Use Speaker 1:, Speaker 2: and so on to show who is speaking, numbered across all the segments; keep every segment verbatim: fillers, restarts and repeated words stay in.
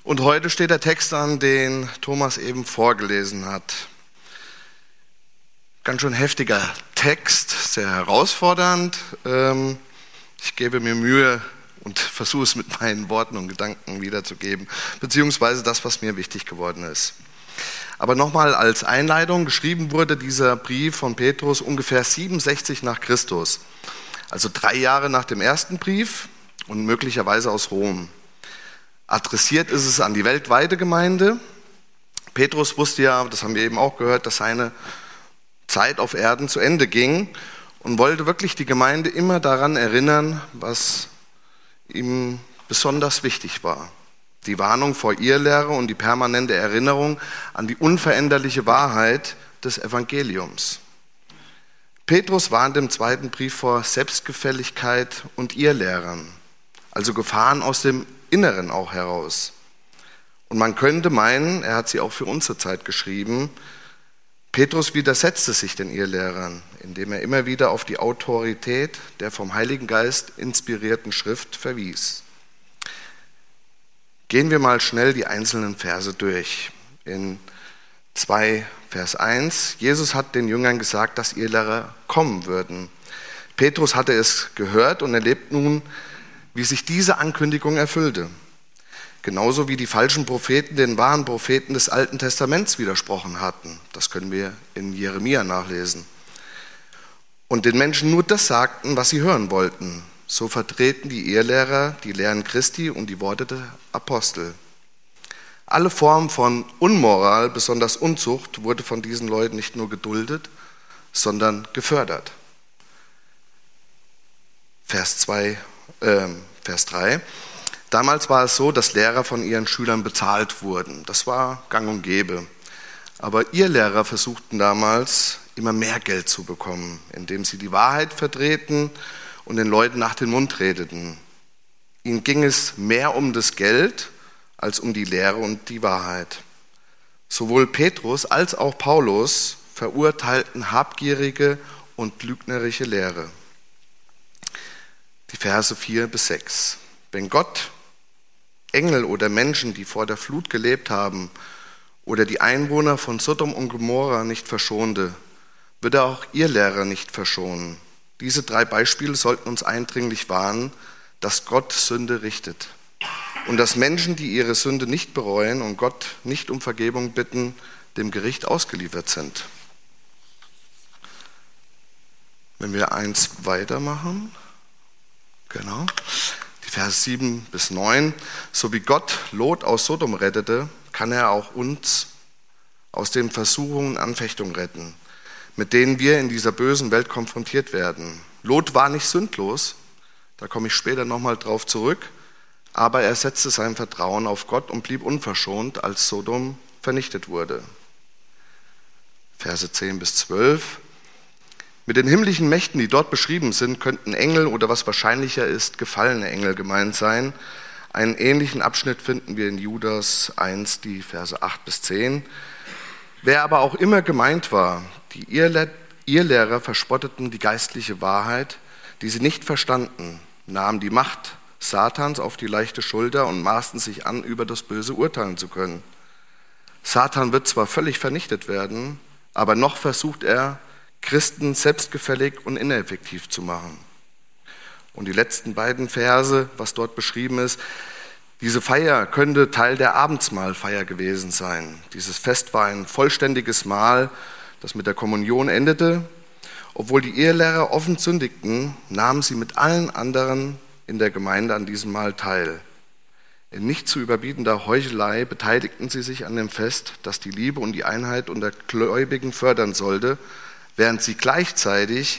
Speaker 1: Und heute steht der Text an, den Thomas eben vorgelesen hat. Ganz schön heftiger Text, sehr herausfordernd. Ich gebe mir Mühe und versuche es mit meinen Worten und Gedanken wiederzugeben, beziehungsweise das, was mir wichtig geworden ist. Aber nochmal als Einleitung, geschrieben wurde dieser Brief von Petrus ungefähr siebenundsechzig nach Christus, also drei Jahre nach dem ersten Brief und möglicherweise aus Rom. Adressiert ist es an die weltweite Gemeinde. Petrus wusste ja, das haben wir eben auch gehört, dass seine Zeit auf Erden zu Ende ging und wollte wirklich die Gemeinde immer daran erinnern, was ihm besonders wichtig war. Die Warnung vor Irrlehre und die permanente Erinnerung an die unveränderliche Wahrheit des Evangeliums. Petrus warnt im zweiten Brief vor Selbstgefälligkeit und Irrlehrern, also Gefahren aus dem Inneren auch heraus. Und man könnte meinen, er hat sie auch für unsere Zeit geschrieben, Petrus widersetzte sich den Irrlehrern, indem er immer wieder auf die Autorität der vom Heiligen Geist inspirierten Schrift verwies. Gehen wir mal schnell die einzelnen Verse durch. In zwei Vers eins, Jesus hat den Jüngern gesagt, dass Irrlehrer kommen würden. Petrus hatte es gehört und erlebt nun, wie sich diese Ankündigung erfüllte. Genauso wie die falschen Propheten den wahren Propheten des Alten Testaments widersprochen hatten. Das können wir in Jeremia nachlesen. Und den Menschen nur das sagten, was sie hören wollten. So vertreten die Irrlehrer die Lehren Christi und die Worte der Apostel. Alle Formen von Unmoral, besonders Unzucht, wurde von diesen Leuten nicht nur geduldet, sondern gefördert. Vers zwei, äh, Vers drei. Damals war es so, dass Lehrer von ihren Schülern bezahlt wurden. Das war gang und gäbe. Aber Irrlehrer versuchten damals, immer mehr Geld zu bekommen, indem sie die Wahrheit verdrehten und den Leuten nach den Mund redeten. Ihnen ging es mehr um das Geld als um die Lehre und die Wahrheit. Sowohl Petrus als auch Paulus verurteilten habgierige und lügnerische Lehre. Die Verse vier bis sechs. Wenn Gott Engel oder Menschen, die vor der Flut gelebt haben, oder die Einwohner von Sodom und Gomorra nicht verschonte, wird er auch Irrlehrer nicht verschonen. Diese drei Beispiele sollten uns eindringlich warnen, dass Gott Sünde richtet und dass Menschen, die ihre Sünde nicht bereuen und Gott nicht um Vergebung bitten, dem Gericht ausgeliefert sind. Wenn wir eins weitermachen, genau, die Verse sieben bis neun, so wie Gott Lot aus Sodom rettete, kann er auch uns aus den Versuchungen und Anfechtungen retten, mit denen wir in dieser bösen Welt konfrontiert werden. Lot war nicht sündlos, da komme ich später nochmal drauf zurück, aber er setzte sein Vertrauen auf Gott und blieb unverschont, als Sodom vernichtet wurde. Verse zehn bis zwölf. Mit den himmlischen Mächten, die dort beschrieben sind, könnten Engel oder was wahrscheinlicher ist, gefallene Engel gemeint sein. Einen ähnlichen Abschnitt finden wir in Judas eins, die Verse acht bis zehn. Wer aber auch immer gemeint war, die Irrlehrer verspotteten die geistliche Wahrheit, die sie nicht verstanden, nahmen die Macht Satans auf die leichte Schulter und maßten sich an, über das Böse urteilen zu können. Satan wird zwar völlig vernichtet werden, aber noch versucht er, Christen selbstgefällig und ineffektiv zu machen. Und die letzten beiden Verse, was dort beschrieben ist, diese Feier könnte Teil der Abendsmahlfeier gewesen sein. Dieses Fest war ein vollständiges Mahl, das mit der Kommunion endete. Obwohl die Irrlehrer offen sündigten, nahmen sie mit allen anderen in der Gemeinde an diesem Mahl teil. In nicht zu überbietender Heuchelei beteiligten sie sich an dem Fest, das die Liebe und die Einheit unter Gläubigen fördern sollte, während sie gleichzeitig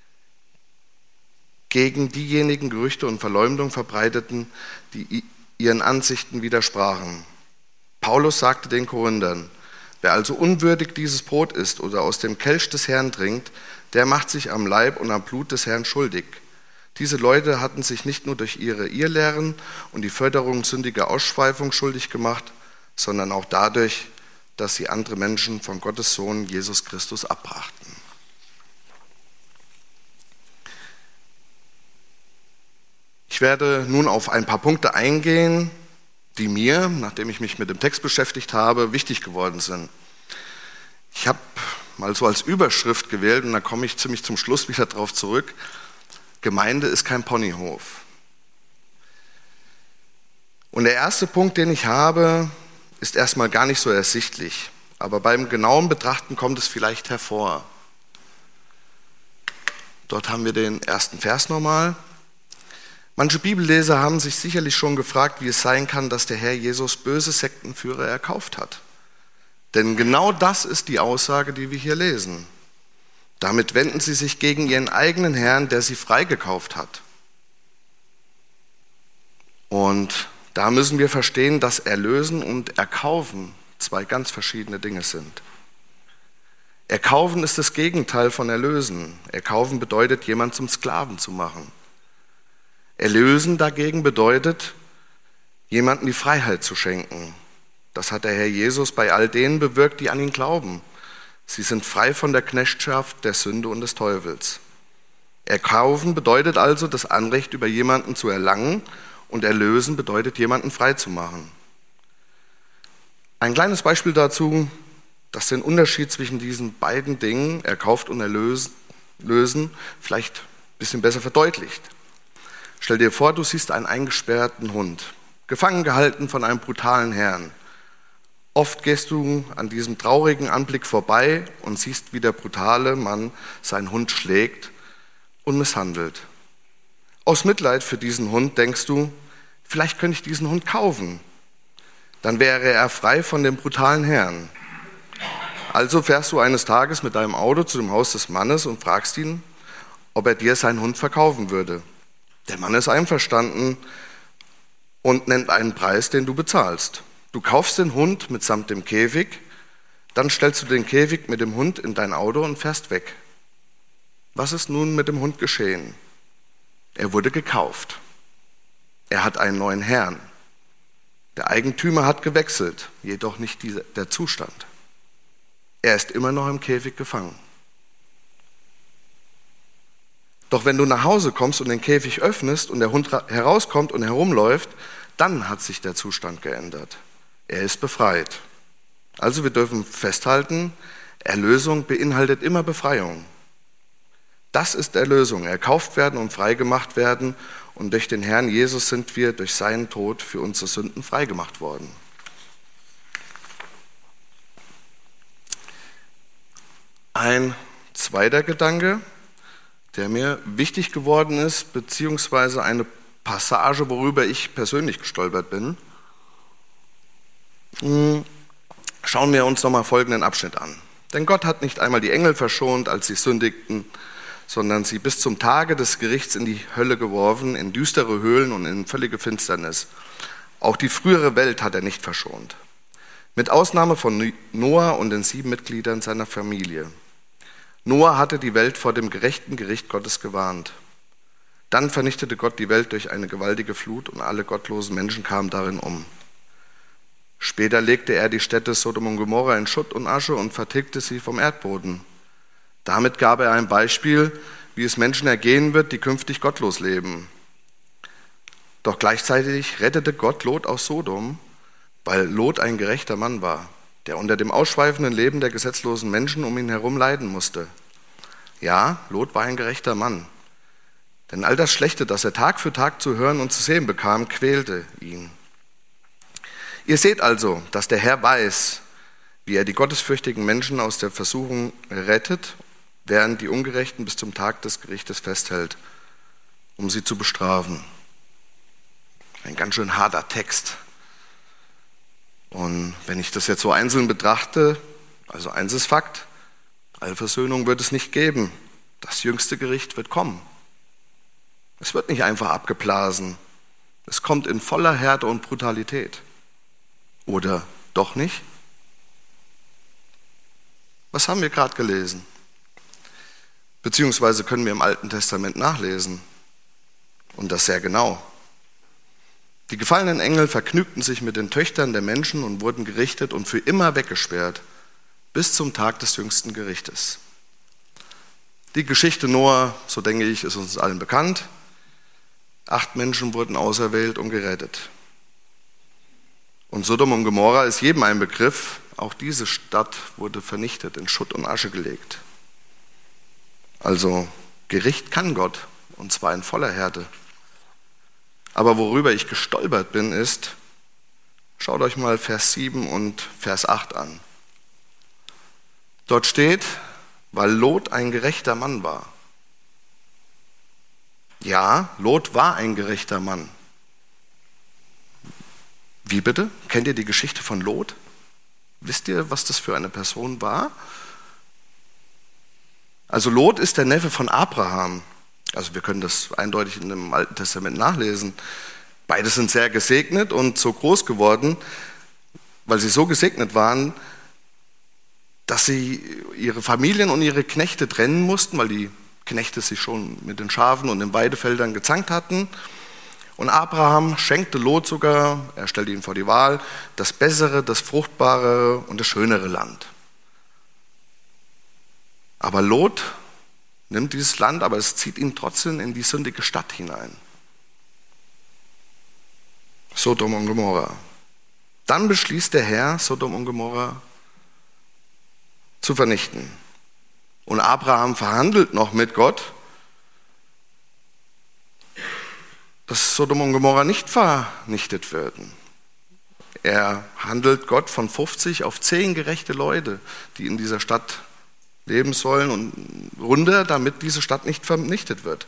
Speaker 1: gegen diejenigen Gerüchte und Verleumdung verbreiteten, die ihren Ansichten widersprachen. Paulus sagte den Korinthern, wer also unwürdig dieses Brot isst oder aus dem Kelch des Herrn trinkt, der macht sich am Leib und am Blut des Herrn schuldig. Diese Leute hatten sich nicht nur durch ihre Irrlehren und die Förderung sündiger Ausschweifung schuldig gemacht, sondern auch dadurch, dass sie andere Menschen von Gottes Sohn Jesus Christus abbrachten. Ich werde nun auf ein paar Punkte eingehen, die mir, nachdem ich mich mit dem Text beschäftigt habe, wichtig geworden sind. Ich habe mal so als Überschrift gewählt, und da komme ich ziemlich zum Schluss wieder drauf zurück: Gemeinde ist kein Ponyhof. Und der erste Punkt, den ich habe, ist erstmal gar nicht so ersichtlich, aber beim genauen Betrachten kommt es vielleicht hervor. Dort haben wir den ersten Vers nochmal. Manche Bibelleser haben sich sicherlich schon gefragt, wie es sein kann, dass der Herr Jesus böse Sektenführer erkauft hat. Denn genau das ist die Aussage, die wir hier lesen. Damit wenden sie sich gegen ihren eigenen Herrn, der sie freigekauft hat. Und da müssen wir verstehen, dass Erlösen und Erkaufen zwei ganz verschiedene Dinge sind. Erkaufen ist das Gegenteil von Erlösen. Erkaufen bedeutet, jemanden zum Sklaven zu machen. Erlösen dagegen bedeutet, jemandem die Freiheit zu schenken. Das hat der Herr Jesus bei all denen bewirkt, die an ihn glauben. Sie sind frei von der Knechtschaft der Sünde und des Teufels. Erkaufen bedeutet also, das Anrecht über jemanden zu erlangen, und erlösen bedeutet, jemanden frei zu machen. Ein kleines Beispiel dazu, das den Unterschied zwischen diesen beiden Dingen, erkauft und erlösen, vielleicht ein bisschen besser verdeutlicht. Stell dir vor, du siehst einen eingesperrten Hund, gefangen gehalten von einem brutalen Herrn. Oft gehst du an diesem traurigen Anblick vorbei und siehst, wie der brutale Mann seinen Hund schlägt und misshandelt. Aus Mitleid für diesen Hund denkst du, vielleicht könnte ich diesen Hund kaufen. Dann wäre er frei von dem brutalen Herrn. Also fährst du eines Tages mit deinem Auto zu dem Haus des Mannes und fragst ihn, ob er dir seinen Hund verkaufen würde. Der Mann ist einverstanden und nennt einen Preis, den du bezahlst. Du kaufst den Hund mitsamt dem Käfig, dann stellst du den Käfig mit dem Hund in dein Auto und fährst weg. Was ist nun mit dem Hund geschehen? Er wurde gekauft. Er hat einen neuen Herrn. Der Eigentümer hat gewechselt, jedoch nicht dieser, der Zustand. Er ist immer noch im Käfig gefangen. Doch wenn du nach Hause kommst und den Käfig öffnest und der Hund herauskommt und herumläuft, dann hat sich der Zustand geändert. Er ist befreit. Also wir dürfen festhalten, Erlösung beinhaltet immer Befreiung. Das ist Erlösung, erkauft werden und freigemacht werden, und durch den Herrn Jesus sind wir durch seinen Tod für unsere Sünden freigemacht worden. Ein zweiter Gedanke, der mir wichtig geworden ist, beziehungsweise eine Passage, worüber ich persönlich gestolpert bin. Schauen wir uns nochmal folgenden Abschnitt an. Denn Gott hat nicht einmal die Engel verschont, als sie sündigten, sondern sie bis zum Tage des Gerichts in die Hölle geworfen, in düstere Höhlen und in völlige Finsternis. Auch die frühere Welt hat er nicht verschont. Mit Ausnahme von Noah und den sieben Mitgliedern seiner Familie. Noah hatte die Welt vor dem gerechten Gericht Gottes gewarnt. Dann vernichtete Gott die Welt durch eine gewaltige Flut und alle gottlosen Menschen kamen darin um. Später legte er die Städte Sodom und Gomorra in Schutt und Asche und vertilgte sie vom Erdboden. Damit gab er ein Beispiel, wie es Menschen ergehen wird, die künftig gottlos leben. Doch gleichzeitig rettete Gott Lot aus Sodom, weil Lot ein gerechter Mann war, der unter dem ausschweifenden Leben der gesetzlosen Menschen um ihn herum leiden musste. Ja, Lot war ein gerechter Mann. Denn all das Schlechte, das er Tag für Tag zu hören und zu sehen bekam, quälte ihn. Ihr seht also, dass der Herr weiß, wie er die gottesfürchtigen Menschen aus der Versuchung rettet, während die Ungerechten bis zum Tag des Gerichtes festhält, um sie zu bestrafen. Ein ganz schön harter Text. Und wenn ich das jetzt so einzeln betrachte, also eins ist Fakt, Allversöhnung wird es nicht geben. Das jüngste Gericht wird kommen. Es wird nicht einfach abgeblasen. Es kommt in voller Härte und Brutalität. Oder doch nicht? Was haben wir gerade gelesen? Beziehungsweise können wir im Alten Testament nachlesen. Und das sehr genau. Die gefallenen Engel vergnügten sich mit den Töchtern der Menschen und wurden gerichtet und für immer weggesperrt, bis zum Tag des jüngsten Gerichtes. Die Geschichte Noah, so denke ich, ist uns allen bekannt. Acht Menschen wurden auserwählt und gerettet. Und Sodom und Gomorra ist jedem ein Begriff. Auch diese Stadt wurde vernichtet, in Schutt und Asche gelegt. Also Gericht kann Gott, und zwar in voller Härte. Aber worüber ich gestolpert bin, ist, schaut euch mal Vers sieben und Vers acht an. Dort steht, weil Lot ein gerechter Mann war. Ja, Lot war ein gerechter Mann. Wie bitte? Kennt ihr die Geschichte von Lot? Wisst ihr, was das für eine Person war? Also Lot ist der Neffe von Abraham. Also wir können das eindeutig in dem Alten Testament nachlesen. Beide sind sehr gesegnet und so groß geworden, weil sie so gesegnet waren, dass sie ihre Familien und ihre Knechte trennen mussten, weil die Knechte sich schon mit den Schafen und den Weidefeldern gezankt hatten. Und Abraham schenkte Lot sogar, er stellte ihn vor die Wahl, das bessere, das fruchtbarere und das schönere Land. Aber Lot nimmt dieses Land, aber es zieht ihn trotzdem in die sündige Stadt hinein. Sodom und Gomorra. Dann beschließt der Herr, Sodom und Gomorra zu vernichten. Und Abraham verhandelt noch mit Gott, dass Sodom und Gomorra nicht vernichtet werden. Er handelt Gott von fünfzig auf zehn gerechte Leute, die in dieser Stadt leben sollen und runter, damit diese Stadt nicht vernichtet wird.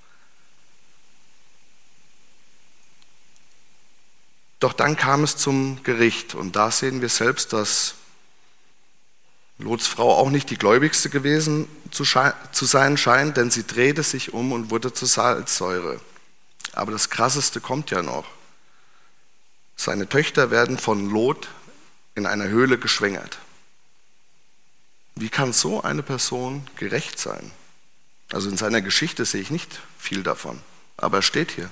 Speaker 1: Doch dann kam es zum Gericht und da sehen wir selbst, dass Lots Frau auch nicht die gläubigste gewesen zu sein scheint, denn sie drehte sich um und wurde zur Salzsäure. Aber das Krasseste kommt ja noch. Seine Töchter werden von Lot in einer Höhle geschwängert. Wie kann so eine Person gerecht sein? Also in seiner Geschichte sehe ich nicht viel davon, aber es steht hier.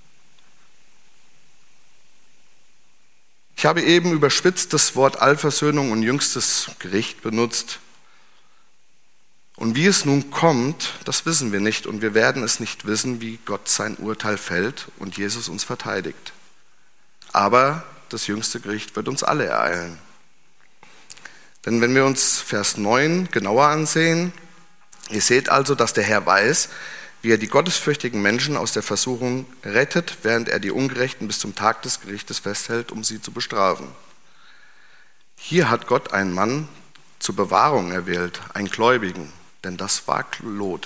Speaker 1: Ich habe eben überspitzt das Wort Allversöhnung und jüngstes Gericht benutzt. Und wie es nun kommt, das wissen wir nicht und wir werden es nicht wissen, wie Gott sein Urteil fällt und Jesus uns verteidigt. Aber das jüngste Gericht wird uns alle ereilen. Denn wenn wir uns Vers neun genauer ansehen, ihr seht also, dass der Herr weiß, wie er die gottesfürchtigen Menschen aus der Versuchung rettet, während er die Ungerechten bis zum Tag des Gerichtes festhält, um sie zu bestrafen. Hier hat Gott einen Mann zur Bewahrung erwählt, einen Gläubigen, denn das war Lot.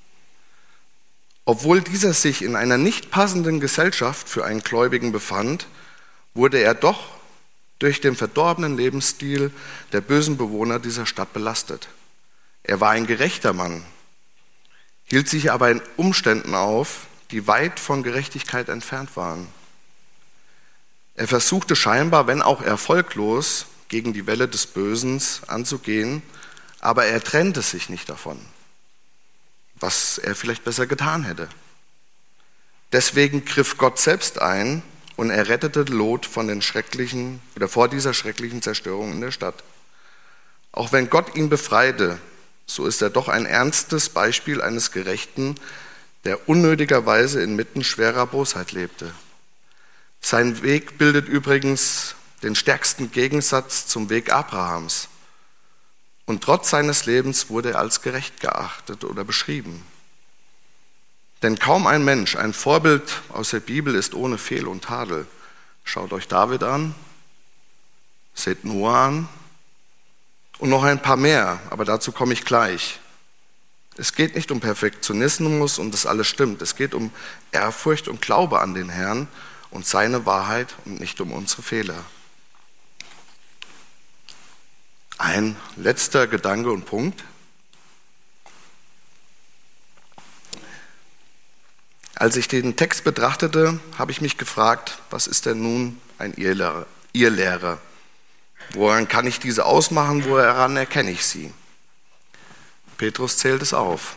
Speaker 1: Obwohl dieser sich in einer nicht passenden Gesellschaft für einen Gläubigen befand, wurde er doch durch den verdorbenen Lebensstil der bösen Bewohner dieser Stadt belastet. Er war ein gerechter Mann, hielt sich aber in Umständen auf, die weit von Gerechtigkeit entfernt waren. Er versuchte scheinbar, wenn auch erfolglos, gegen die Welle des Bösen anzugehen, aber er trennte sich nicht davon, was er vielleicht besser getan hätte. Deswegen griff Gott selbst ein und er rettete Lot von den schrecklichen oder vor dieser schrecklichen Zerstörung in der Stadt. Auch wenn Gott ihn befreite, so ist er doch ein ernstes Beispiel eines Gerechten, der unnötigerweise inmitten schwerer Bosheit lebte. Sein Weg bildet übrigens den stärksten Gegensatz zum Weg Abrahams. Und trotz seines Lebens wurde er als gerecht geachtet oder beschrieben. Denn kaum ein Mensch, ein Vorbild aus der Bibel ist ohne Fehl und Tadel. Schaut euch David an, seht Noah an und noch ein paar mehr, aber dazu komme ich gleich. Es geht nicht um Perfektionismus und das alles stimmt. Es geht um Ehrfurcht und Glaube an den Herrn und seine Wahrheit und nicht um unsere Fehler. Ein letzter Gedanke und Punkt. Als ich den Text betrachtete, habe ich mich gefragt, was ist denn nun ein Irrlehrer? Irrlehrer? Woran kann ich diese ausmachen, woran erkenne ich sie? Petrus zählt es auf.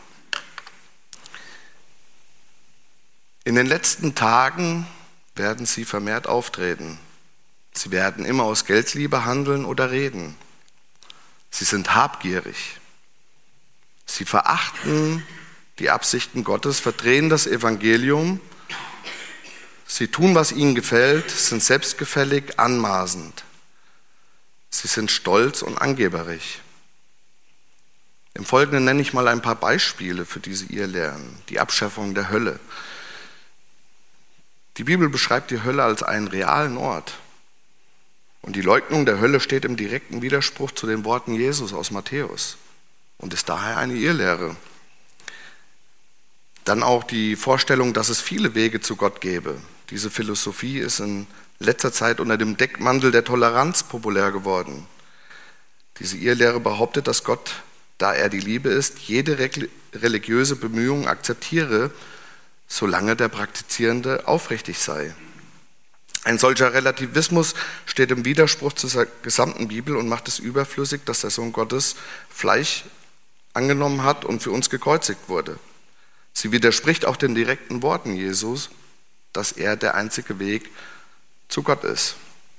Speaker 1: In den letzten Tagen werden sie vermehrt auftreten. Sie werden immer aus Geldliebe handeln oder reden. Sie sind habgierig. Sie verachten die Absichten Gottes, verdrehen das Evangelium. Sie tun, was ihnen gefällt, sind selbstgefällig, anmaßend. Sie sind stolz und angeberisch. Im Folgenden nenne ich mal ein paar Beispiele für diese Irrlehren. Die Abschaffung der Hölle. Die Bibel beschreibt die Hölle als einen realen Ort. Und die Leugnung der Hölle steht im direkten Widerspruch zu den Worten Jesus aus Matthäus und ist daher eine Irrlehre. Dann auch die Vorstellung, dass es viele Wege zu Gott gäbe. Diese Philosophie ist in letzter Zeit unter dem Deckmantel der Toleranz populär geworden. Diese Irrlehre behauptet, dass Gott, da er die Liebe ist, jede religiöse Bemühung akzeptiere, solange der Praktizierende aufrichtig sei. Ein solcher Relativismus steht im Widerspruch zur gesamten Bibel und macht es überflüssig, dass der Sohn Gottes Fleisch angenommen hat und für uns gekreuzigt wurde. Sie widerspricht auch den direkten Worten Jesus, dass er der einzige Weg zu Gott ist.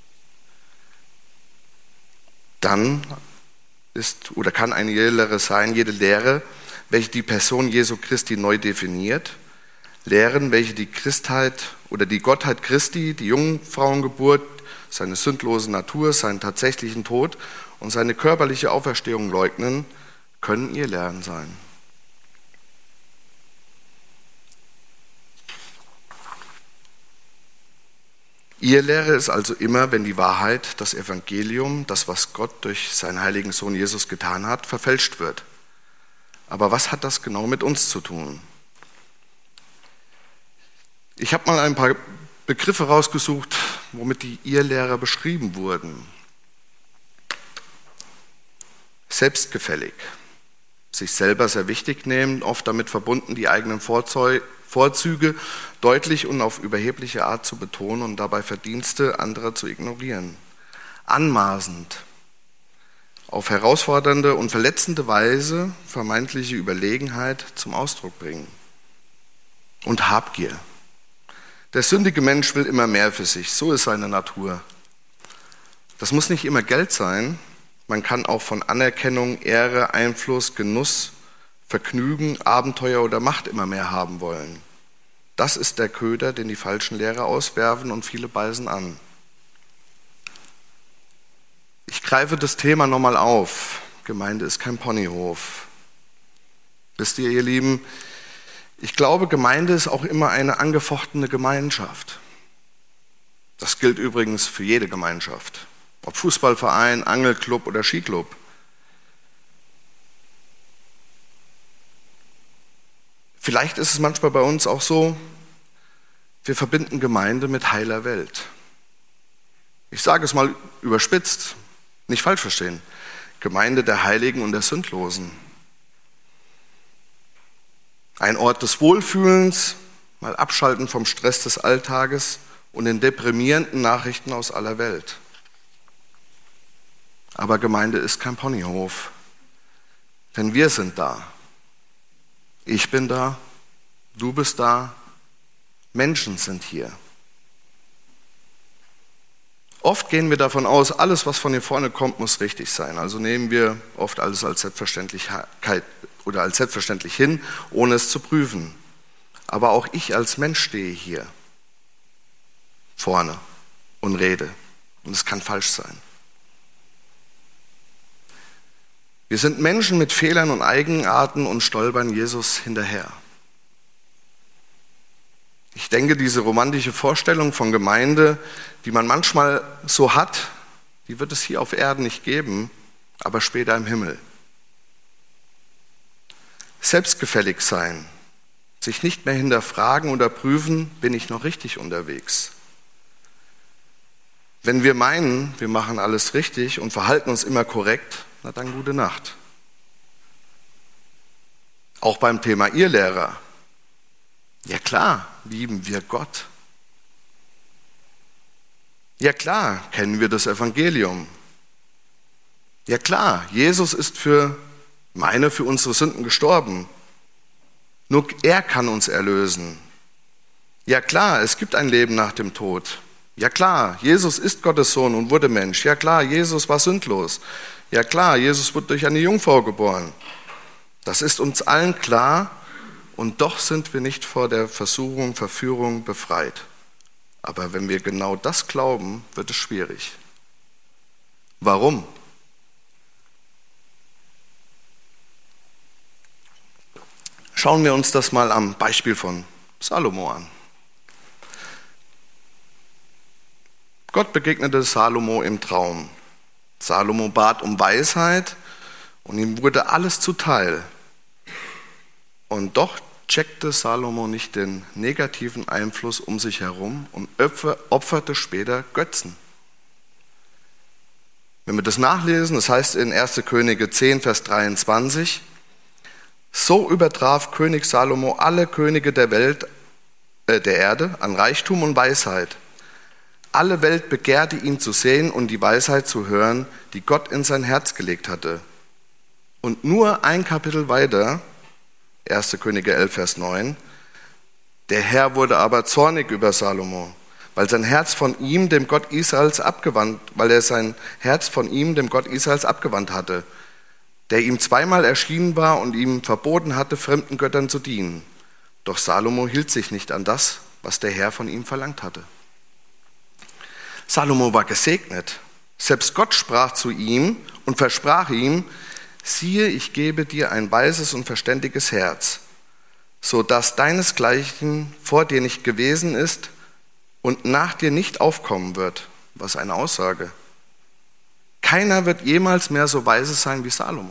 Speaker 1: Dann ist oder kann eine Irrlehre sein, jede Lehre, welche die Person Jesu Christi neu definiert, Lehren, welche die Christheit oder die Gottheit Christi, die Jungfrauengeburt, seine sündlose Natur, seinen tatsächlichen Tod und seine körperliche Auferstehung leugnen, können Irrlehren sein. Irrlehre ist also immer, wenn die Wahrheit, das Evangelium, das, was Gott durch seinen heiligen Sohn Jesus getan hat, verfälscht wird. Aber was hat das genau mit uns zu tun? Ich habe mal ein paar Begriffe rausgesucht, womit die Irrlehrer beschrieben wurden. Selbstgefällig, sich selber sehr wichtig nehmen, oft damit verbunden, die eigenen Vorzüge deutlich und auf überhebliche Art zu betonen und dabei Verdienste anderer zu ignorieren. Anmaßend, auf herausfordernde und verletzende Weise vermeintliche Überlegenheit zum Ausdruck bringen. Und Habgier. Der sündige Mensch will immer mehr für sich, so ist seine Natur. Das muss nicht immer Geld sein, man kann auch von Anerkennung, Ehre, Einfluss, Genuss, Vergnügen, Abenteuer oder Macht immer mehr haben wollen. Das ist der Köder, den die falschen Lehrer auswerfen und viele beißen an. Ich greife das Thema nochmal auf. Gemeinde ist kein Ponyhof. Wisst ihr, ihr Lieben, ich glaube, Gemeinde ist auch immer eine angefochtene Gemeinschaft. Das gilt übrigens für jede Gemeinschaft, ob Fußballverein, Angelclub oder Skiclub. Vielleicht ist es manchmal bei uns auch so, wir verbinden Gemeinde mit heiler Welt. Ich sage es mal überspitzt, nicht falsch verstehen. Gemeinde der Heiligen und der Sündlosen. Ein Ort des Wohlfühlens, mal abschalten vom Stress des Alltages und den deprimierenden Nachrichten aus aller Welt. Aber Gemeinde ist kein Ponyhof, denn wir sind da. Ich bin da, du bist da, Menschen sind hier. Oft gehen wir davon aus, alles, was von hier vorne kommt, muss richtig sein. Also nehmen wir oft alles als Selbstverständlichkeit oder als selbstverständlich hin, ohne es zu prüfen. Aber auch ich als Mensch stehe hier vorne und rede. Und es kann falsch sein. Wir sind Menschen mit Fehlern und Eigenarten und stolpern Jesus hinterher. Ich denke, diese romantische Vorstellung von Gemeinde, die man manchmal so hat, die wird es hier auf Erden nicht geben, aber später im Himmel. Selbstgefällig sein, sich nicht mehr hinterfragen oder prüfen, bin ich noch richtig unterwegs. Wenn wir meinen, wir machen alles richtig und verhalten uns immer korrekt, na dann gute Nacht. Auch beim Thema Irrlehrer. Ja klar, lieben wir Gott. Ja klar, kennen wir das Evangelium. Ja klar, Jesus ist für meine, für unsere Sünden gestorben. Nur er kann uns erlösen. Ja klar, es gibt ein Leben nach dem Tod. Ja klar, Jesus ist Gottes Sohn und wurde Mensch. Ja klar, Jesus war sündlos. Ja klar, Jesus wurde durch eine Jungfrau geboren. Das ist uns allen klar und doch sind wir nicht vor der Versuchung, Verführung befreit. Aber wenn wir genau das glauben, wird es schwierig. Warum? Schauen wir uns das mal am Beispiel von Salomo an. Gott begegnete Salomo im Traum. Salomo bat um Weisheit und ihm wurde alles zuteil. Und doch checkte Salomo nicht den negativen Einfluss um sich herum und opferte später Götzen. Wenn wir das nachlesen, das heißt in erster Könige zehn, Vers dreiundzwanzig, so übertraf König Salomo alle Könige der Welt, äh, der Erde an Reichtum und Weisheit. Alle Welt begehrte ihn zu sehen und die Weisheit zu hören, die Gott in sein Herz gelegt hatte. Und nur ein Kapitel weiter, erster Könige elf, Vers neun, der Herr wurde aber zornig über Salomo, weil sein Herz von ihm, dem Gott Israels, abgewandt, weil er sein Herz von ihm, dem Gott Israels, abgewandt hatte, der ihm zweimal erschienen war und ihm verboten hatte, fremden Göttern zu dienen. Doch Salomo hielt sich nicht an das, was der Herr von ihm verlangt hatte. Salomo war gesegnet. Selbst Gott sprach zu ihm und versprach ihm, siehe, ich gebe dir ein weises und verständiges Herz, so dass deinesgleichen vor dir nicht gewesen ist und nach dir nicht aufkommen wird. Was eine Aussage. Keiner wird jemals mehr so weise sein wie Salomo.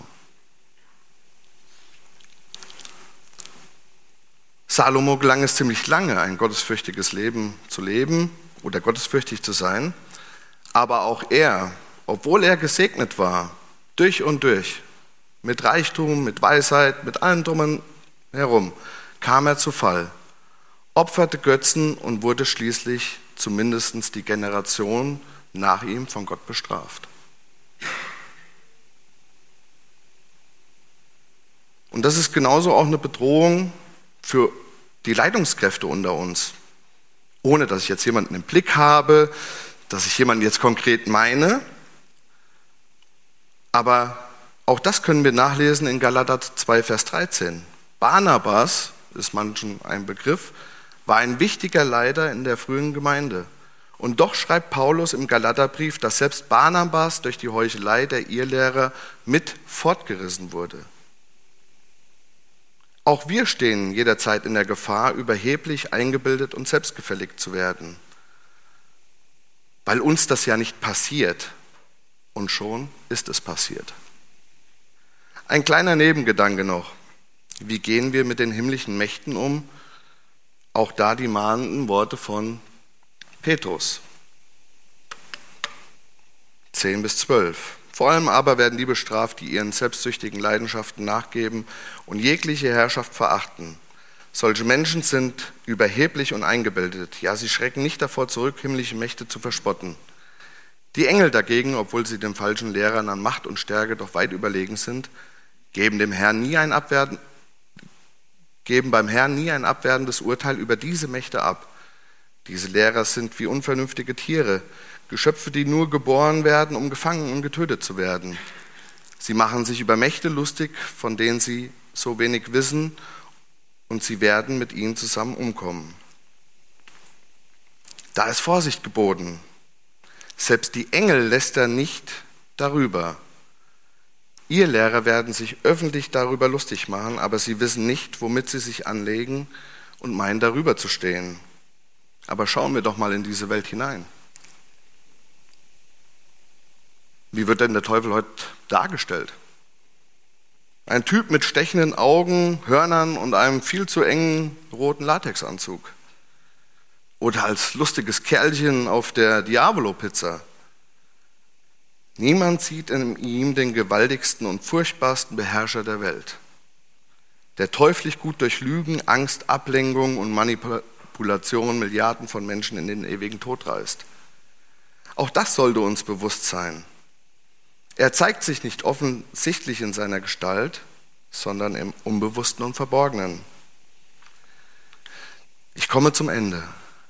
Speaker 1: Salomo gelang es ziemlich lange, ein gottesfürchtiges Leben zu leben oder gottesfürchtig zu sein. Aber auch er, obwohl er gesegnet war, durch und durch, mit Reichtum, mit Weisheit, mit allem drum und herum, kam er zu Fall, opferte Götzen und wurde schließlich zumindest die Generation nach ihm von Gott bestraft. Und das ist genauso auch eine Bedrohung für die Leitungskräfte unter uns. Ohne dass ich jetzt jemanden im Blick habe, dass ich jemanden jetzt konkret meine. Aber auch das können wir nachlesen in Galater zwei, Vers dreizehn. Barnabas, ist manchen ein Begriff, war ein wichtiger Leiter in der frühen Gemeinde. Und doch schreibt Paulus im Galaterbrief, dass selbst Barnabas durch die Heuchelei der Irrlehrer mit fortgerissen wurde. Auch wir stehen jederzeit in der Gefahr, überheblich, eingebildet und selbstgefällig zu werden, weil uns das ja nicht passiert. Und schon ist es passiert. Ein kleiner Nebengedanke noch. Wie gehen wir mit den himmlischen Mächten um? Auch da die mahnenden Worte von Petrus. zehn bis zwölf. Vor allem aber werden die bestraft, die ihren selbstsüchtigen Leidenschaften nachgeben und jegliche Herrschaft verachten. Solche Menschen sind überheblich und eingebildet. Ja, sie schrecken nicht davor zurück, himmlische Mächte zu verspotten. Die Engel dagegen, obwohl sie den falschen Lehrern an Macht und Stärke doch weit überlegen sind, geben dem Herrn nie ein abwerten, geben beim Herrn nie ein abwertendes Urteil über diese Mächte ab. Diese Lehrer sind wie unvernünftige Tiere, Geschöpfe, die nur geboren werden, um gefangen und getötet zu werden. Sie machen sich über Mächte lustig, von denen sie so wenig wissen, und sie werden mit ihnen zusammen umkommen. Da ist Vorsicht geboten. Selbst die Engel lästern nicht darüber. Ihr Lehrer werden sich öffentlich darüber lustig machen, aber sie wissen nicht, womit sie sich anlegen und meinen, darüber zu stehen. Aber schauen wir doch mal in diese Welt hinein. Wie wird denn der Teufel heute dargestellt? Ein Typ mit stechenden Augen, Hörnern und einem viel zu engen roten Latexanzug. Oder als lustiges Kerlchen auf der Diavolo-Pizza. Niemand sieht in ihm den gewaltigsten und furchtbarsten Beherrscher der Welt, der teuflisch gut durch Lügen, Angst, Ablenkung und Manipulation Milliarden von Menschen in den ewigen Tod reißt. Auch das sollte uns bewusst sein. Er zeigt sich nicht offensichtlich in seiner Gestalt, sondern im Unbewussten und Verborgenen. Ich komme zum Ende.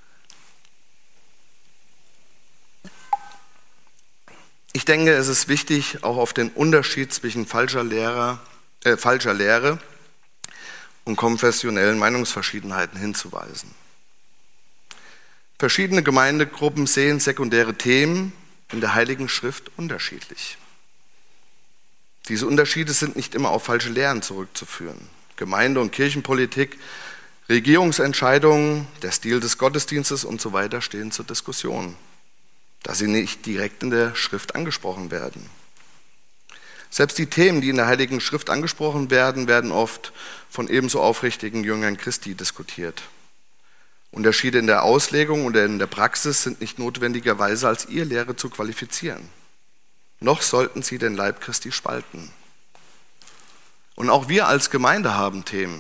Speaker 1: Ich denke, es ist wichtig, auch auf den Unterschied zwischen falscher Lehre, äh, falscher Lehre und konfessionellen Meinungsverschiedenheiten hinzuweisen. Verschiedene Gemeindegruppen sehen sekundäre Themen in der Heiligen Schrift unterschiedlich. Diese Unterschiede sind nicht immer auf falsche Lehren zurückzuführen. Gemeinde- und Kirchenpolitik, Regierungsentscheidungen, der Stil des Gottesdienstes und so weiter stehen zur Diskussion, da sie nicht direkt in der Schrift angesprochen werden. Selbst die Themen, die in der Heiligen Schrift angesprochen werden, werden oft von ebenso aufrichtigen Jüngern Christi diskutiert. Unterschiede in der Auslegung oder in der Praxis sind nicht notwendigerweise als Irrlehre zu qualifizieren. Noch sollten sie den Leib Christi spalten. Und auch wir als Gemeinde haben Themen.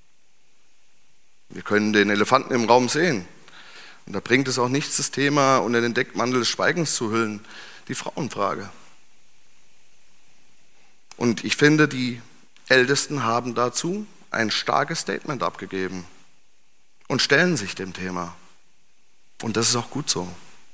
Speaker 1: Wir können den Elefanten im Raum sehen. Und da bringt es auch nichts, das Thema unter den Deckmantel des Schweigens zu hüllen, die Frauenfrage. Und ich finde, die Ältesten haben dazu ein starkes Statement abgegeben und stellen sich dem Thema. Und das ist auch gut so.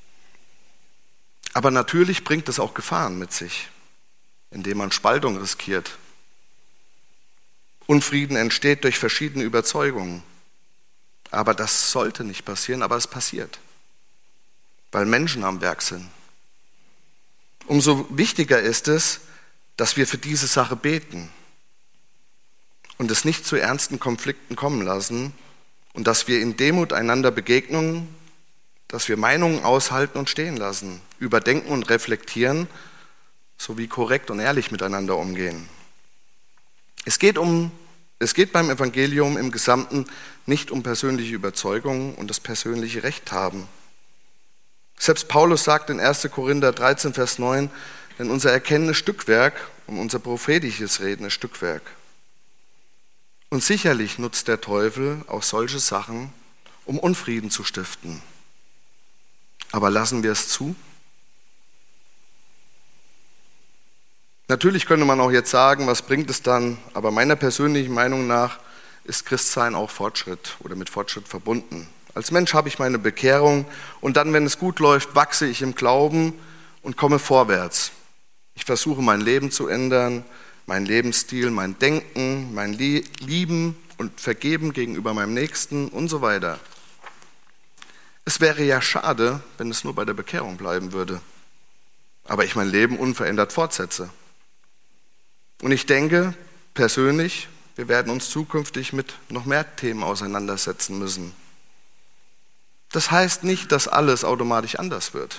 Speaker 1: Aber natürlich bringt es auch Gefahren mit sich, indem man Spaltung riskiert. Unfrieden entsteht durch verschiedene Überzeugungen. Aber das sollte nicht passieren, aber es passiert, weil Menschen am Werk sind. Umso wichtiger ist es, dass wir für diese Sache beten und es nicht zu ernsten Konflikten kommen lassen und dass wir in Demut einander begegnen, dass wir Meinungen aushalten und stehen lassen, überdenken und reflektieren, sowie korrekt und ehrlich miteinander umgehen. Es geht um, es geht beim Evangelium im Gesamten nicht um persönliche Überzeugungen und das persönliche Recht haben. Selbst Paulus sagt in erster Korinther dreizehn, Vers neun, denn unser Erkennen ist Stückwerk und unser prophetisches Reden ist Stückwerk. Und sicherlich nutzt der Teufel auch solche Sachen, um Unfrieden zu stiften. Aber lassen wir es zu? Natürlich könnte man auch jetzt sagen, was bringt es dann? Aber meiner persönlichen Meinung nach ist Christsein auch Fortschritt oder mit Fortschritt verbunden. Als Mensch habe ich meine Bekehrung und dann, wenn es gut läuft, wachse ich im Glauben und komme vorwärts. Ich versuche, mein Leben zu ändern, mein Lebensstil, mein Denken, mein Lieben und Vergeben gegenüber meinem Nächsten und so weiter. Es wäre ja schade, wenn es nur bei der Bekehrung bleiben würde, aber ich mein Leben unverändert fortsetze. Und ich denke persönlich, wir werden uns zukünftig mit noch mehr Themen auseinandersetzen müssen. Das heißt nicht, dass alles automatisch anders wird.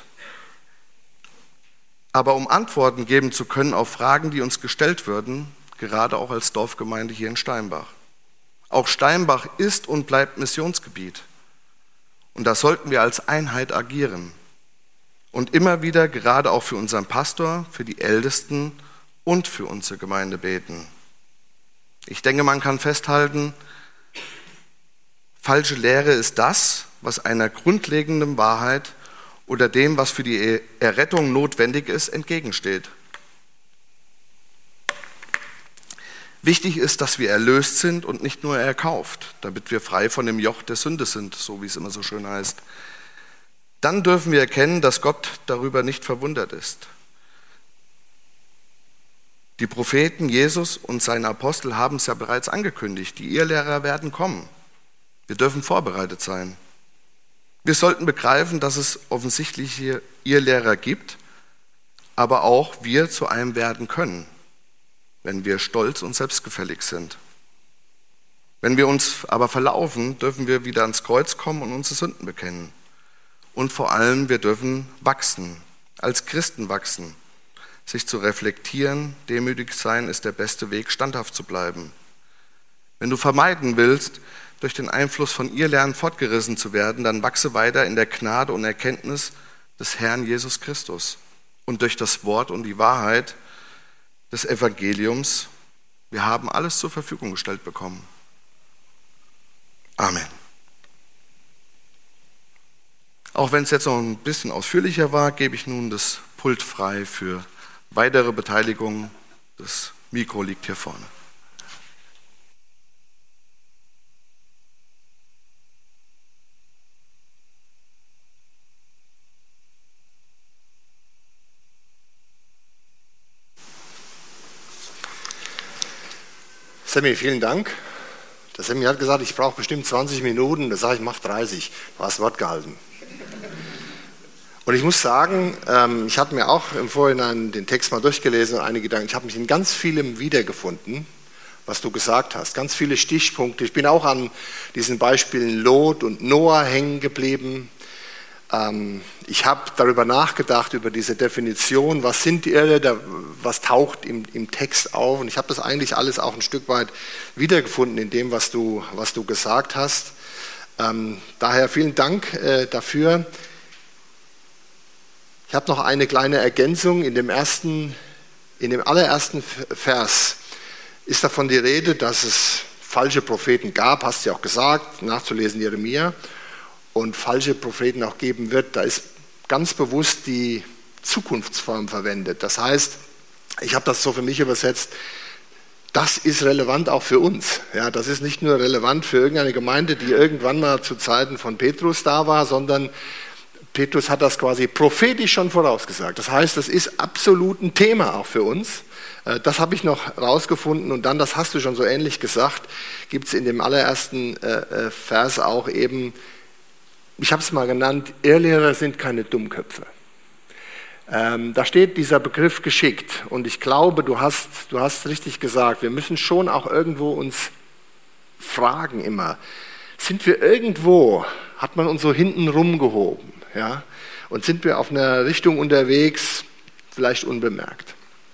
Speaker 1: Aber um Antworten geben zu können auf Fragen, die uns gestellt würden, gerade auch als Dorfgemeinde hier in Steinbach. Auch Steinbach ist und bleibt Missionsgebiet. Und da sollten wir als Einheit agieren. Und immer wieder gerade auch für unseren Pastor, für die Ältesten und für unsere Gemeinde beten. Ich denke, man kann festhalten, falsche Lehre ist das, was einer grundlegenden Wahrheit oder dem, was für die Errettung notwendig ist, entgegensteht. Wichtig ist, dass wir erlöst sind und nicht nur erkauft, damit wir frei von dem Joch der Sünde sind, so wie es immer so schön heißt. Dann dürfen wir erkennen, dass Gott darüber nicht verwundert ist. Die Propheten, Jesus und seine Apostel haben es ja bereits angekündigt, die Irrlehrer werden kommen. Wir dürfen vorbereitet sein. Wir sollten begreifen, dass es offensichtliche Irrlehrer gibt, aber auch wir zu einem werden können, wenn wir stolz und selbstgefällig sind. Wenn wir uns aber verlaufen, dürfen wir wieder ans Kreuz kommen und unsere Sünden bekennen. Und vor allem, wir dürfen wachsen, als Christen wachsen. Sich zu reflektieren, demütig sein, ist der beste Weg, standhaft zu bleiben. Wenn du vermeiden willst, durch den Einfluss von Irrlehren fortgerissen zu werden, dann wachse weiter in der Gnade und Erkenntnis des Herrn Jesus Christus und durch das Wort und die Wahrheit des Evangeliums. Wir haben alles zur Verfügung gestellt bekommen. Amen. Auch wenn es jetzt noch ein bisschen ausführlicher war, gebe ich nun das Pult frei für weitere Beteiligung. Das Mikro liegt hier vorne.
Speaker 2: Sammy, vielen Dank. Der Sammy hat gesagt, ich brauche bestimmt zwanzig Minuten. Da sage ich, mach dreißig. Du hast Wort gehalten. Und ich muss sagen, ähm, ich hatte mir auch im Vorhinein den Text mal durchgelesen und einige Gedanken. Ich habe mich in ganz vielem wiedergefunden, was du gesagt hast. Ganz viele Stichpunkte. Ich bin auch an diesen Beispielen Lot und Noah hängen geblieben. Ähm, ich habe darüber nachgedacht, über diese Definition, was sind die Irre, was taucht im, im Text auf. Und ich habe das eigentlich alles auch ein Stück weit wiedergefunden in dem, was du, was du gesagt hast. Ähm, daher vielen Dank äh, dafür. Ich habe noch eine kleine Ergänzung. In dem, ersten, in dem allerersten Vers ist davon die Rede, dass es falsche Propheten gab, hast du ja auch gesagt, nachzulesen Jeremia, und falsche Propheten auch geben wird. Da ist ganz bewusst die Zukunftsform verwendet. Das heißt, ich habe das so für mich übersetzt, das ist relevant auch für uns. Ja, das ist nicht nur relevant für irgendeine Gemeinde, die irgendwann mal zu Zeiten von Petrus da war, sondern Petrus hat das quasi prophetisch schon vorausgesagt. Das heißt, das ist absolut ein Thema auch für uns. Das habe ich noch rausgefunden und dann, das hast du schon so ähnlich gesagt, gibt es in dem allerersten Vers auch eben, ich habe es mal genannt, Irrlehrer sind keine Dummköpfe. Ähm, da steht dieser Begriff geschickt und ich glaube, du hast, du hast richtig gesagt, wir müssen schon auch irgendwo uns fragen immer, sind wir irgendwo, hat man uns so hinten rumgehoben, ja, und sind wir auf einer Richtung unterwegs, vielleicht unbemerkt.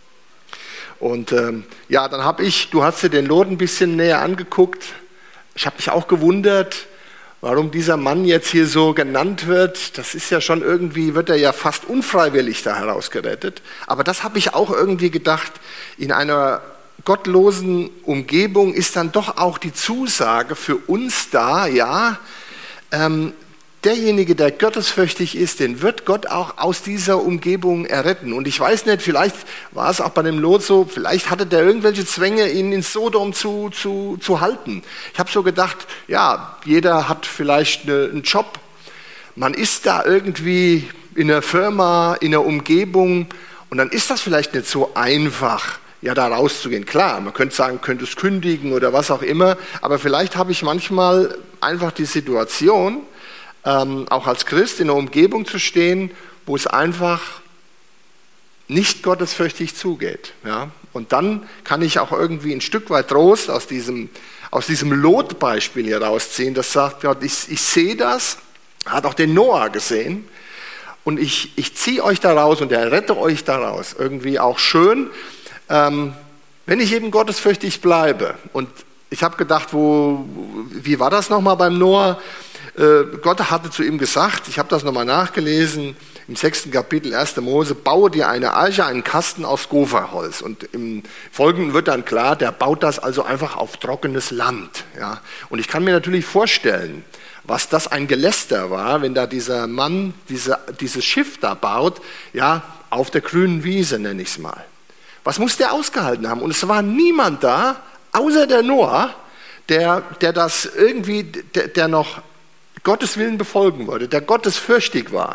Speaker 2: Und ähm, ja, dann habe ich, du hast dir den Lot ein bisschen näher angeguckt, ich habe mich auch gewundert, warum dieser Mann jetzt hier so genannt wird. Das ist ja schon irgendwie, wird er ja fast unfreiwillig da herausgerettet. Aber das habe ich auch irgendwie gedacht, in einer gottlosen Umgebung ist dann doch auch die Zusage für uns da, ja, ähm, derjenige, der gottesfürchtig ist, den wird Gott auch aus dieser Umgebung erretten. Und ich weiß nicht, vielleicht war es auch bei dem Lot so, vielleicht hatte der irgendwelche Zwänge, ihn in Sodom zu, zu, zu halten. Ich habe so gedacht, ja, jeder hat vielleicht eine, einen Job. Man ist da irgendwie in einer Firma, in einer Umgebung und dann ist das vielleicht nicht so einfach, ja, da rauszugehen. Klar, man könnte sagen, könnte es kündigen oder was auch immer, aber vielleicht habe ich manchmal einfach die Situation, Ähm, auch als Christ in einer Umgebung zu stehen, wo es einfach nicht gottesfürchtig zugeht. Ja? Und dann kann ich auch irgendwie ein Stück weit Trost aus diesem, aus diesem Lot-Beispiel hier rausziehen, das sagt Gott, ich, ich sehe das, hat auch den Noah gesehen und ich, ich ziehe euch da raus und er rette euch da raus. Irgendwie auch schön, ähm, wenn ich eben gottesfürchtig bleibe. Und ich habe gedacht, wo, wie war das nochmal beim Noah? Gott hatte zu ihm gesagt, ich habe das nochmal nachgelesen, im sechsten Kapitel erster Mose, baue dir eine Arche, einen Kasten aus Gopherholz. Und im Folgenden wird dann klar, der baut das also einfach auf trockenes Land. Ja. Und ich kann mir natürlich vorstellen, was das ein Geläster war, wenn da dieser Mann diese, dieses Schiff da baut, ja, auf der grünen Wiese, nenne ich es mal. Was muss der ausgehalten haben? Und es war niemand da, außer der Noah, der, der das irgendwie, der, der noch Gottes Willen befolgen wollte, der gottesfürchtig war.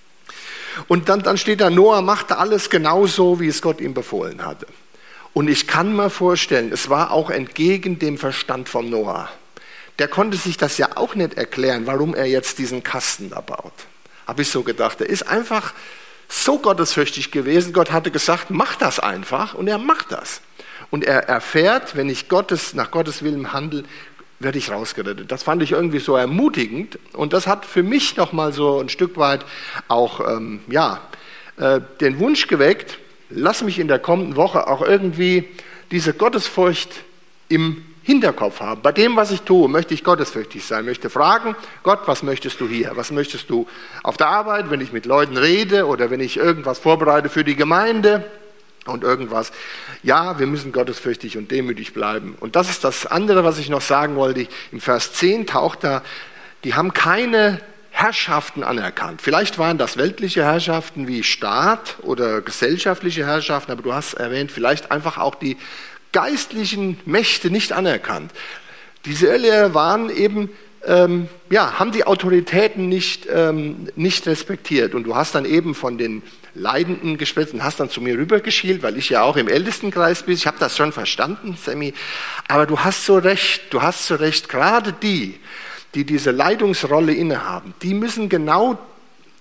Speaker 2: Und dann, dann steht da, Noah machte alles genauso, wie es Gott ihm befohlen hatte. Und ich kann mir vorstellen, es war auch entgegen dem Verstand von Noah. Der konnte sich das ja auch nicht erklären, warum er jetzt diesen Kasten da baut. Habe ich so gedacht. Er ist einfach so gottesfürchtig gewesen. Gott hatte gesagt, mach das einfach. Und er macht das. Und er erfährt, wenn ich Gottes, nach Gottes Willen handle, werde ich rausgerettet. Das fand ich irgendwie so ermutigend und das hat für mich nochmal so ein Stück weit auch ähm, ja, äh, den Wunsch geweckt, lass mich in der kommenden Woche auch irgendwie diese Gottesfurcht im Hinterkopf haben. Bei dem, was ich tue, möchte ich gottesfürchtig sein, möchte fragen, Gott, was möchtest du hier? Was möchtest du auf der Arbeit, wenn ich mit Leuten rede oder wenn ich irgendwas vorbereite für die Gemeinde? Und irgendwas. Ja, wir müssen gottesfürchtig und demütig bleiben. Und das ist das andere, was ich noch sagen wollte. Im Vers zehn taucht da, die haben keine Herrschaften anerkannt. Vielleicht waren das weltliche Herrschaften wie Staat oder gesellschaftliche Herrschaften, aber du hast erwähnt, vielleicht einfach auch die geistlichen Mächte nicht anerkannt. Diese Irrlehrer waren eben, ähm, ja, haben die Autoritäten nicht, ähm, nicht respektiert. Und du hast dann eben von den Leidenden gesprochen und hast dann zu mir rübergeschielt, weil ich ja auch im Ältestenkreis bin. Ich habe das schon verstanden, Sammy. Aber du hast so recht, du hast so recht, gerade die, die diese Leitungsrolle innehaben, die müssen genau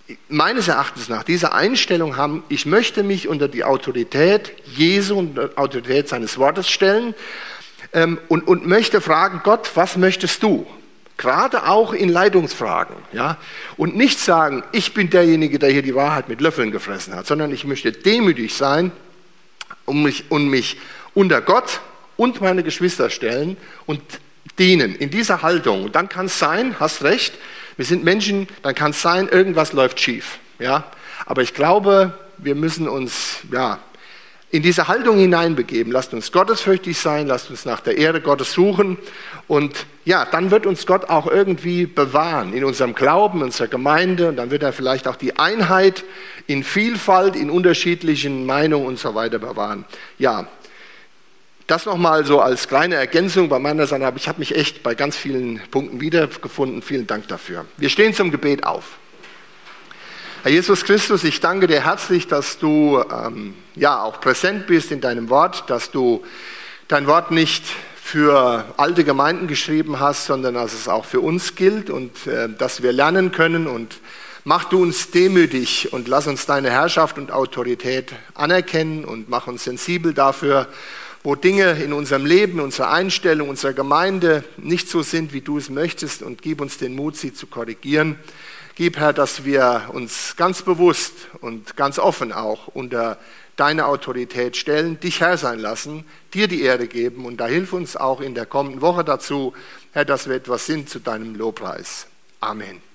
Speaker 2: meines Erachtens nach diese Einstellung haben, ich möchte mich unter die Autorität Jesu und die Autorität seines Wortes stellen ähm, und, und möchte fragen, Gott, was möchtest du? Gerade auch in Leitungsfragen. Ja? Und nicht sagen, ich bin derjenige, der hier die Wahrheit mit Löffeln gefressen hat, sondern ich möchte demütig sein und mich, und mich unter Gott und meine Geschwister stellen und dienen in dieser Haltung. Und dann kann es sein, hast recht, wir sind Menschen, dann kann es sein, irgendwas läuft schief. Ja? Aber ich glaube, wir müssen uns ja, in diese Haltung hineinbegeben. Lasst uns gottesfürchtig sein, lasst uns nach der Ehre Gottes suchen. Und ja, dann wird uns Gott auch irgendwie bewahren in unserem Glauben, in unserer Gemeinde. Und dann wird er vielleicht auch die Einheit in Vielfalt, in unterschiedlichen Meinungen und so weiter bewahren. Ja, das nochmal so als kleine Ergänzung bei meiner Seite, aber ich habe mich echt bei ganz vielen Punkten wiedergefunden. Vielen Dank dafür. Wir stehen zum Gebet auf. Herr Jesus Christus, ich danke dir herzlich, dass du ähm, ja auch präsent bist in deinem Wort, dass du dein Wort nicht für alte Gemeinden geschrieben hast, sondern dass es auch für uns gilt und äh, dass wir lernen können. Und mach du uns demütig und lass uns deine Herrschaft und Autorität anerkennen und mach uns sensibel dafür, wo Dinge in unserem Leben, unserer Einstellung, unserer Gemeinde nicht so sind, wie du es möchtest, und gib uns den Mut, sie zu korrigieren. Gib, Herr, dass wir uns ganz bewusst und ganz offen auch unter deine Autorität stellen, dich Herr sein lassen, dir die Ehre geben, und da hilf uns auch in der kommenden Woche dazu, Herr, dass wir etwas sind zu deinem Lobpreis. Amen.